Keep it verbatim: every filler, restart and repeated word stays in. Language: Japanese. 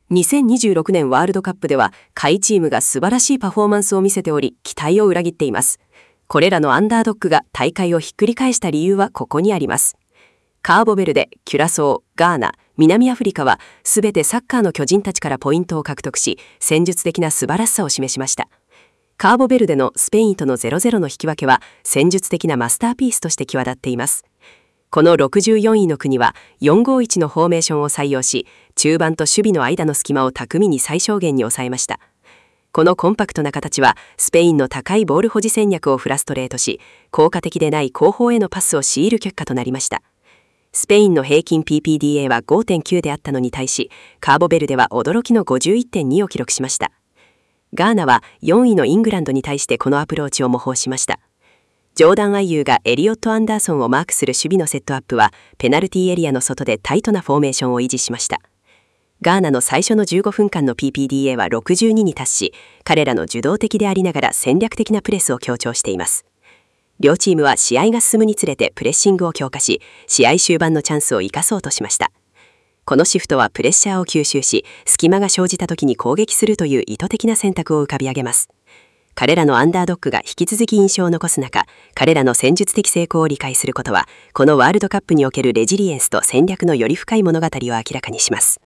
にせんにじゅうろくねんワールドカップでは下位チームが素晴らしいパフォーマンスを見せており、期待を裏切っています。これらのアンダードッグが大会をひっくり返した理由はここにあります。カーボベルデ、キュラソー、ガーナ、南アフリカはすべてサッカーの巨人たちからポイントを獲得し、戦術的な素晴らしさを示しました。カーボベルデのスペインとの ゼロたいゼロ の引き分けは戦術的なマスターピースとして際立っています。このろくじゅうよんいの国は よんごいち のフォーメーションを採用し、中盤と守備の間の隙間を巧みに最小限に抑えました。このコンパクトな形はスペインの高いボール保持戦略をフラストレートし、効果的でない後方へのパスを強いる結果となりました。スペインの平均 ピーピーディーエー は ごてんきゅう であったのに対し、カーボベルデは驚きの ごじゅういってんに を記録しました。ガーナはよんいのイングランドに対してこのアプローチを模倣しました。ジョーダン・アイユーがエリオット・アンダーソンをマークする守備のセットアップはペナルティーエリアの外でタイトなフォーメーションを維持しました。ガーナの最初のじゅうごふんかんの ピーピーディーエー はろくじゅうにに達し、彼らの受動的でありながら戦略的なプレスを強調しています。両チームは試合が進むにつれてプレッシングを強化し、試合終盤のチャンスを生かそうとしました。このシフトはプレッシャーを吸収し、隙間が生じた時に攻撃するという意図的な選択を浮かび上げます。彼らのアンダードッグが引き続き印象を残す中、彼らの戦術的成功を理解することは、このワールドカップにおけるレジリエンスと戦略のより深い物語を明らかにします。